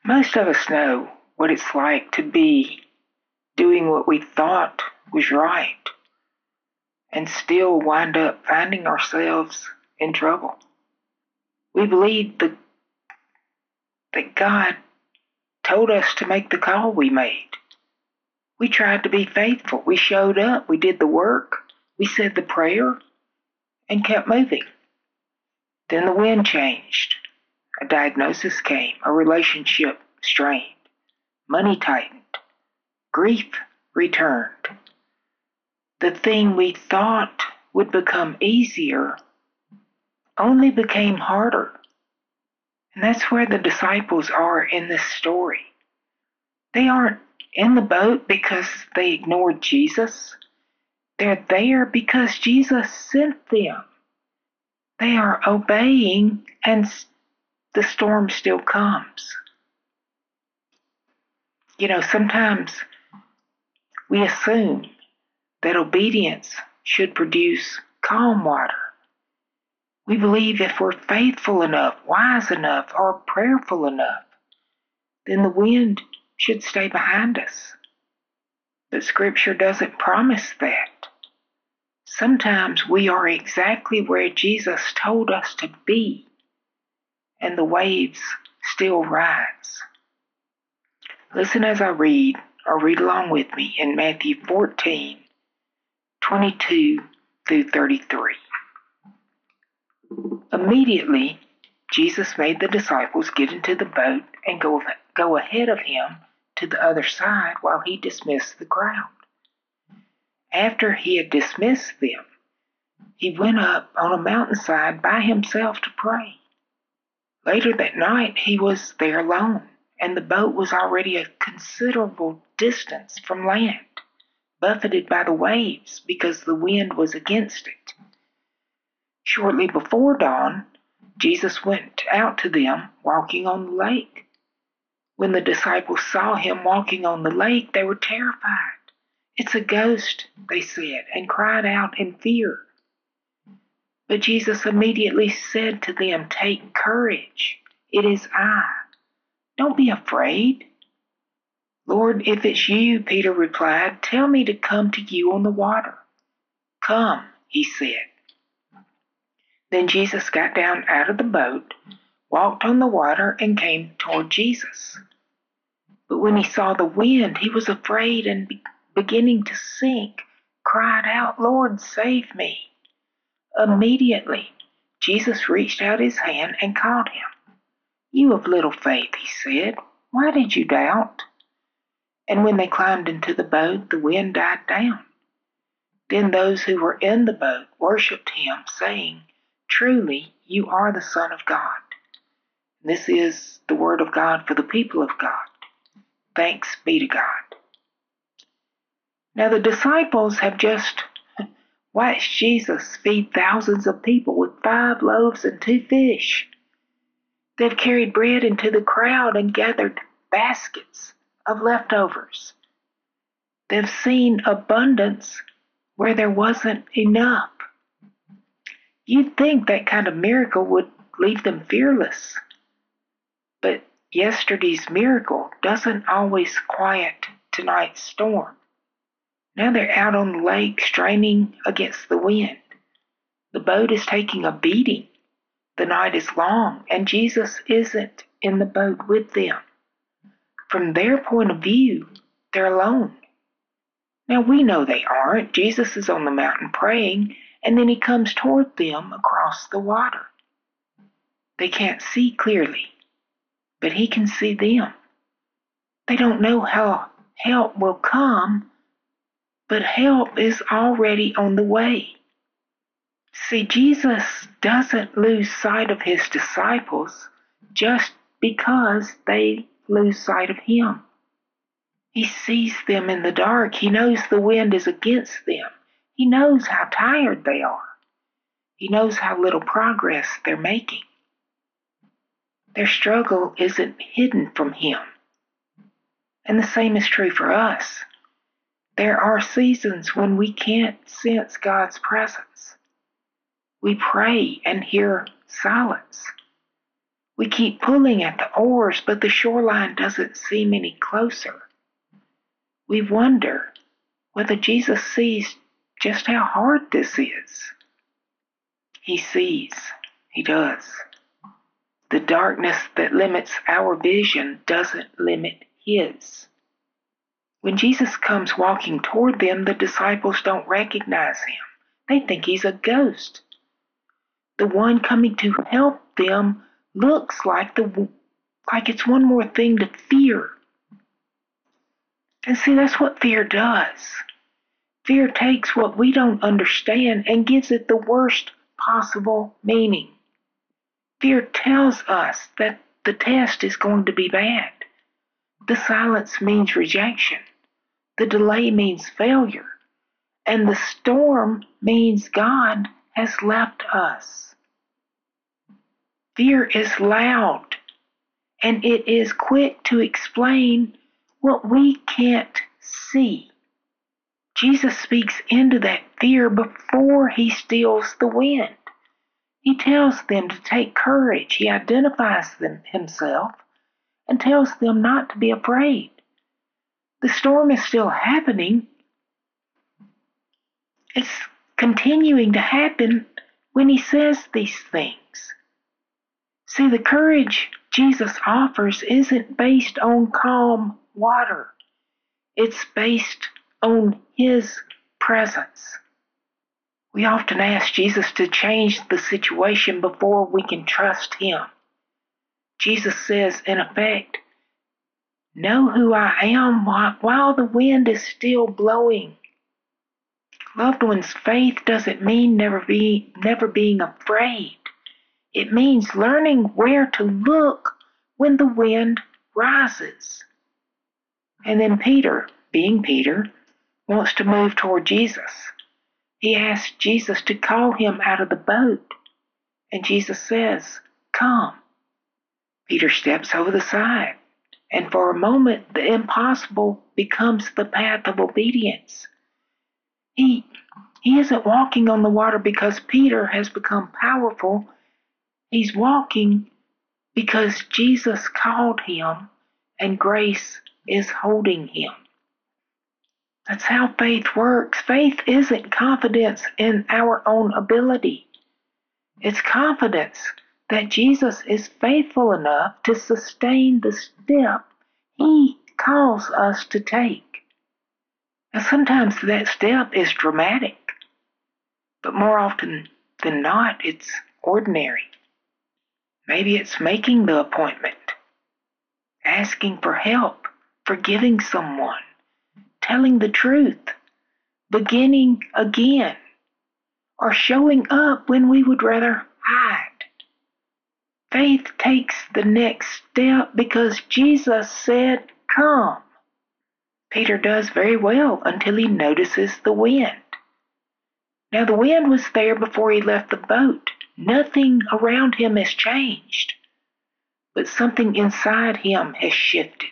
Most of us know what it's like to be doing what we thought was right and still wind up finding ourselves in trouble. We believe that God told us to make the call we made. We tried to be faithful. We showed up. We did the work. We said the prayer and kept moving. Then the wind changed. A diagnosis came. A relationship strained. Money tightened. Grief returned. The thing we thought would become easier only became harder. And that's where the disciples are in this story. They aren't in the boat because they ignored Jesus. They're there because Jesus sent them. They are obeying, and the storm still comes. Sometimes we assume that obedience should produce calm water. We believe if we're faithful enough, wise enough, or prayerful enough, then the wind should stay behind us. But Scripture doesn't promise that. Sometimes we are exactly where Jesus told us to be, and the waves still rise. Listen as I read, or read along with me in Matthew 14:22 through 33. Immediately, Jesus made the disciples get into the boat and go ahead of him to the other side while he dismissed the crowd. After he had dismissed them, he went up on a mountainside by himself to pray. Later that night, he was there alone, and the boat was already a considerable distance from land, buffeted by the waves because the wind was against it. Shortly before dawn, Jesus went out to them walking on the lake. When the disciples saw him walking on the lake, they were terrified. "It's a ghost," they said, and cried out in fear. But Jesus immediately said to them, "Take courage. It is I. Don't be afraid." "Lord, if it's you," Peter replied, "tell me to come to you on the water." "Come," he said. Then Jesus got down out of the boat, walked on the water, and came toward Jesus. But when he saw the wind, he was afraid and beginning to sink, cried out, "Lord, save me." Immediately, Jesus reached out his hand and caught him. "You of little faith," he said, "why did you doubt?" And when they climbed into the boat, the wind died down. Then those who were in the boat worshipped him, saying, "Truly, you are the Son of God." This is the word of God for the people of God. Thanks be to God. Now the disciples have just watched Jesus feed thousands of people with 5 loaves and 2 fish. They've carried bread into the crowd and gathered baskets of leftovers. They've seen abundance where there wasn't enough. You'd think that kind of miracle would leave them fearless. But yesterday's miracle doesn't always quiet tonight's storm. Now they're out on the lake straining against the wind. The boat is taking a beating. The night is long, and Jesus isn't in the boat with them. From their point of view, they're alone. Now we know they aren't. Jesus is on the mountain praying, and then he comes toward them across the water. They can't see clearly, but he can see them. They don't know how help will come, but help is already on the way. See, Jesus doesn't lose sight of his disciples just because they lose sight of him. He sees them in the dark. He knows the wind is against them. He knows how tired they are. He knows how little progress they're making. Their struggle isn't hidden from him. And the same is true for us. There are seasons when we can't sense God's presence. We pray and hear silence. We keep pulling at the oars, but the shoreline doesn't seem any closer. We wonder whether Jesus sees just how hard this is. He sees. He does. The darkness that limits our vision doesn't limit his. When Jesus comes walking toward them, the disciples don't recognize him. They think he's a ghost. The one coming to help them looks like it's one more thing to fear. And see, that's what fear does. Fear takes what we don't understand and gives it the worst possible meaning. Fear tells us that the test is going to be bad. The silence means rejection. The delay means failure. And the storm means God has left us. Fear is loud, and it is quick to explain what we can't see. Jesus speaks into that fear before he stills the wind. He tells them to take courage. He identifies himself and tells them not to be afraid. The storm is still happening. It's continuing to happen when he says these things. See, the courage Jesus offers isn't based on calm water. It's based on his presence. We often ask Jesus to change the situation before we can trust him. Jesus says, in effect, know who I am while the wind is still blowing. Loved ones, faith doesn't mean never being afraid. It means learning where to look when the wind rises. And then Peter, being Peter, wants to move toward Jesus. He asks Jesus to call him out of the boat. And Jesus says, come. Peter steps over the side. And for a moment, the impossible becomes the path of obedience. He isn't walking on the water because Peter has become powerful. He's walking because Jesus called him and grace is holding him. That's how faith works. Faith isn't confidence in our own ability. It's confidence that Jesus is faithful enough to sustain the step he calls us to take. Now, sometimes that step is dramatic, but more often than not, it's ordinary. Maybe it's making the appointment, asking for help, forgiving someone, telling the truth, beginning again, or showing up when we would rather hide. Faith takes the next step because Jesus said, come. Peter does very well until he notices the wind. Now, the wind was there before he left the boat. Nothing around him has changed, but something inside him has shifted.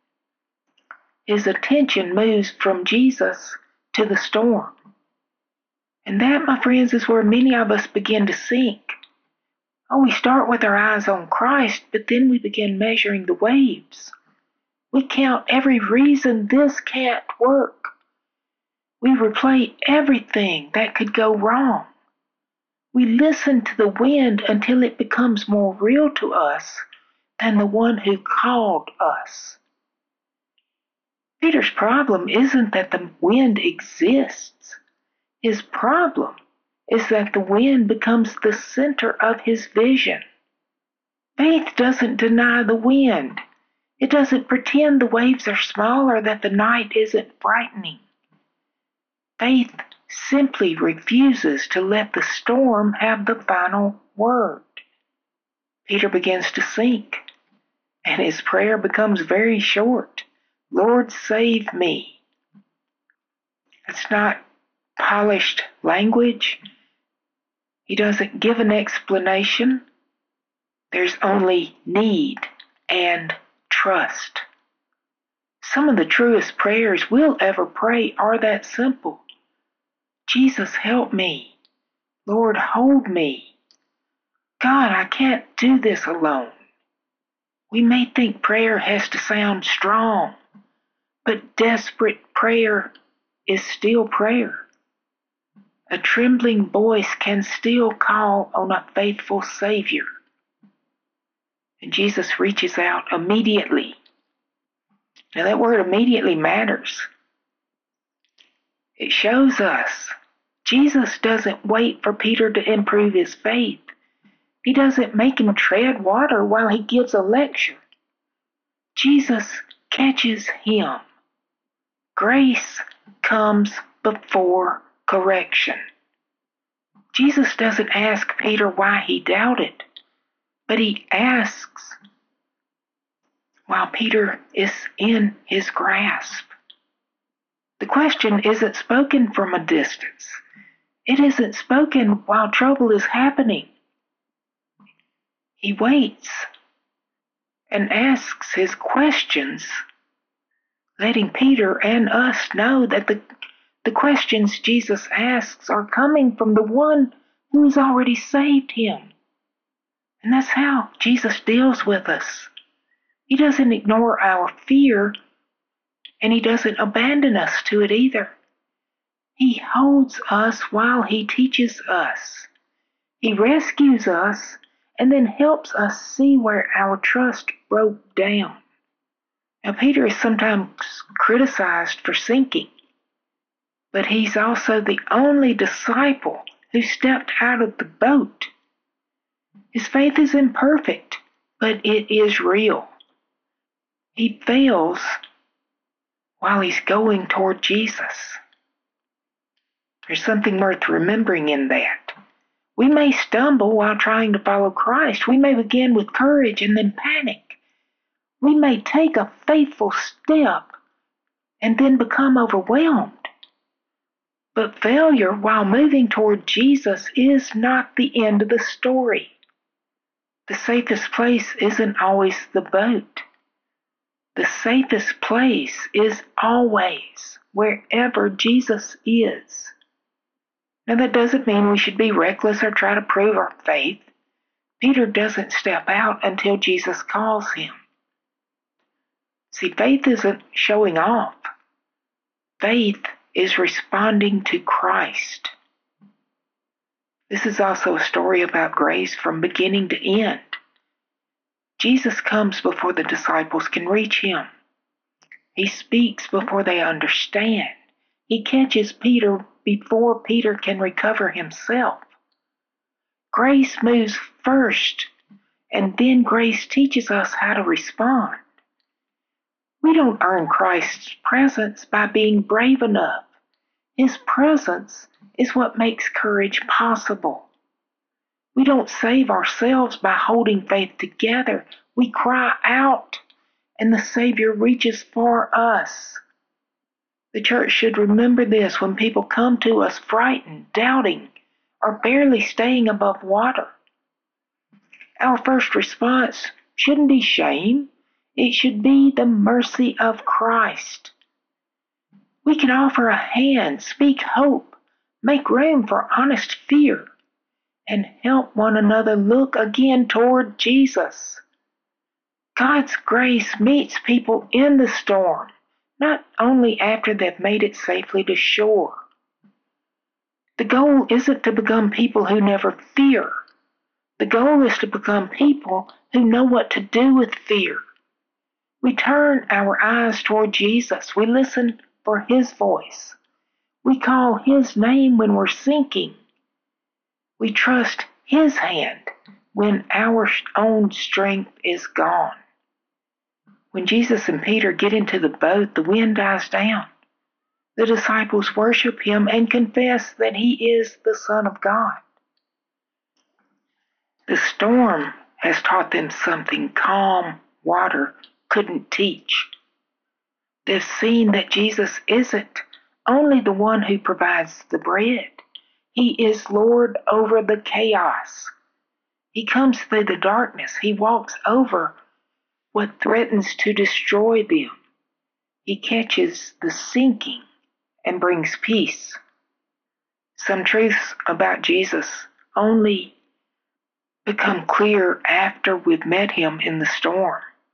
His attention moves from Jesus to the storm. And that, my friends, is where many of us begin to sink. Oh, we start with our eyes on Christ, but then we begin measuring the waves. We count every reason this can't work. We replay everything that could go wrong. We listen to the wind until it becomes more real to us than the one who called us. Peter's problem isn't that the wind exists. His problem is that the wind becomes the center of his vision. Faith doesn't deny the wind. It doesn't pretend the waves are small or that the night isn't frightening. Faith simply refuses to let the storm have the final word. Peter begins to sink, and his prayer becomes very short. Lord, save me. It's not polished language. He doesn't give an explanation. There's only need and trust. Some of the truest prayers we'll ever pray are that simple. Jesus, help me. Lord, hold me. God, I can't do this alone. We may think prayer has to sound strong, but desperate prayer is still prayer. A trembling voice can still call on a faithful Savior. And Jesus reaches out immediately. Now that word immediately matters. It shows us Jesus doesn't wait for Peter to improve his faith. He doesn't make him tread water while he gives a lecture. Jesus catches him. Grace comes before correction. Jesus doesn't ask Peter why he doubted, but he asks while Peter is in his grasp. The question isn't spoken from a distance. It isn't spoken while trouble is happening. He waits and asks his questions, letting Peter and us know that the questions Jesus asks are coming from the one who has already saved him. And that's how Jesus deals with us. He doesn't ignore our fear, and he doesn't abandon us to it either. He holds us while he teaches us. He rescues us and then helps us see where our trust broke down. Now, Peter is sometimes criticized for sinking, but he's also the only disciple who stepped out of the boat. His faith is imperfect, but it is real. He fails while he's going toward Jesus. There's something worth remembering in that. We may stumble while trying to follow Christ. We may begin with courage and then panic. We may take a faithful step and then become overwhelmed. But failure while moving toward Jesus is not the end of the story. The safest place isn't always the boat. The safest place is always wherever Jesus is. Now, that doesn't mean we should be reckless or try to prove our faith. Peter doesn't step out until Jesus calls him. See, faith isn't showing off. Faith is responding to Christ. This is also a story about grace from beginning to end. Jesus comes before the disciples can reach him. He speaks before they understand. He catches Peter before Peter can recover himself. Grace moves first, and then grace teaches us how to respond. We don't earn Christ's presence by being brave enough. His presence is what makes courage possible. We don't save ourselves by holding faith together. We cry out, and the Savior reaches for us. The church should remember this when people come to us frightened, doubting, or barely staying above water. Our first response shouldn't be shame. It should be the mercy of Christ. We can offer a hand, speak hope, make room for honest fear, and help one another look again toward Jesus. God's grace meets people in the storm, not only after they've made it safely to shore. The goal isn't to become people who never fear. The goal is to become people who know what to do with fear. We turn our eyes toward Jesus. We listen for his voice. We call his name when we're sinking. We trust his hand when our own strength is gone. When Jesus and Peter get into the boat, the wind dies down. The disciples worship him and confess that he is the Son of God. The storm has taught them something calm water couldn't teach. They've seen that Jesus isn't only the one who provides the bread. He is Lord over the chaos. He comes through the darkness. He walks over what threatens to destroy them. He catches the sinking and brings peace. Some truths about Jesus only become clear after we've met him in the storm.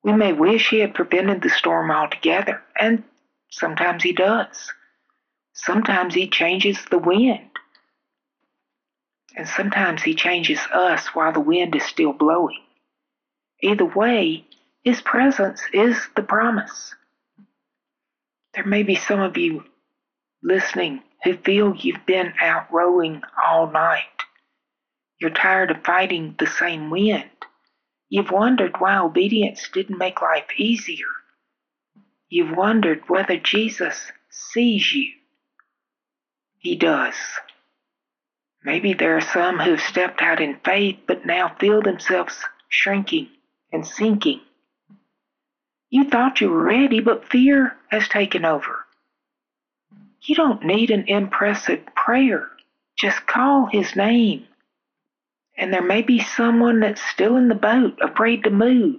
We may wish he had prevented the storm altogether, and sometimes he does. Sometimes he changes the wind, and sometimes he changes us while the wind is still blowing. Either way, his presence is the promise. There may be some of you listening who feel you've been out rowing all night. You're tired of fighting the same wind. You've wondered why obedience didn't make life easier. You've wondered whether Jesus sees you. He does. Maybe there are some who've stepped out in faith but now feel themselves shrinking and sinking. You thought you were ready, but fear has taken over. You don't need an impressive prayer. Just call his name. And there may be someone that's still in the boat, afraid to move.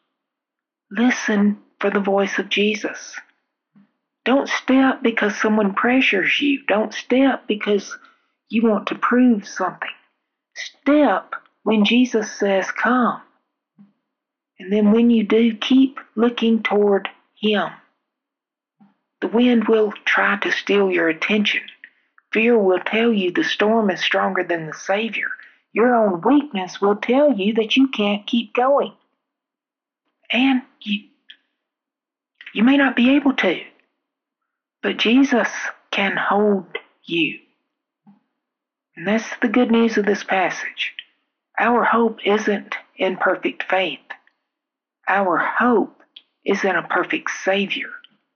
Listen for the voice of Jesus. Don't step because someone pressures you. Don't step because you want to prove something. Step when Jesus says come. And then when you do, keep looking toward him. The wind will try to steal your attention. Fear will tell you the storm is stronger than the Savior. Your own weakness will tell you that you can't keep going. And you may not be able to, but Jesus can hold you. And that's the good news of this passage. Our hope isn't in perfect faith. Our hope is in a perfect Savior.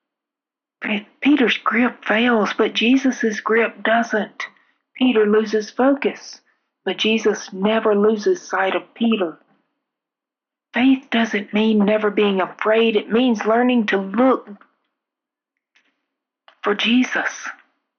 Peter's grip fails, but Jesus' grip doesn't. Peter loses focus, but Jesus never loses sight of Peter. Faith doesn't mean never being afraid. It means learning to look for Jesus.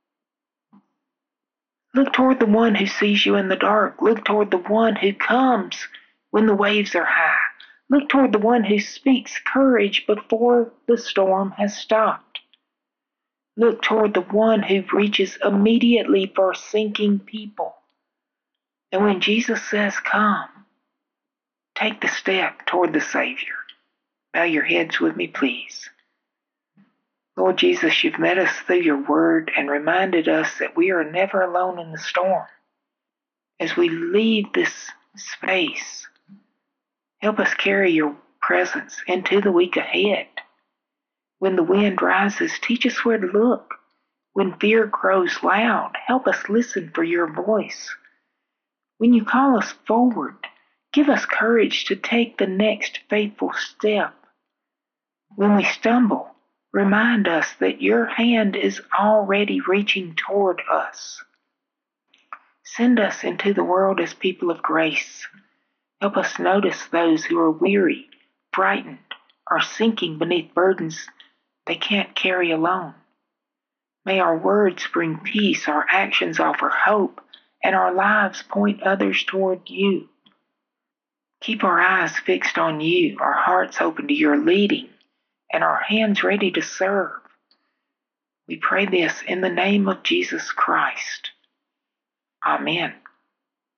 Look toward the one who sees you in the dark. Look toward the one who comes when the waves are high. Look toward the one who speaks courage before the storm has stopped. Look toward the one who reaches immediately for sinking people. And when Jesus says, come, take the step toward the Savior. Bow your heads with me, please. Lord Jesus, you've met us through your word and reminded us that we are never alone in the storm. As we leave this space, help us carry your presence into the week ahead. When the wind rises, teach us where to look. When fear grows loud, help us listen for your voice. When you call us forward, give us courage to take the next faithful step. When we stumble, remind us that your hand is already reaching toward us. Send us into the world as people of grace. Help us notice those who are weary, frightened, or sinking beneath burdens they can't carry alone. May our words bring peace, our actions offer hope, and our lives point others toward you. Keep our eyes fixed on you, our hearts open to your leading, and our hands ready to serve. We pray this in the name of Jesus Christ. Amen.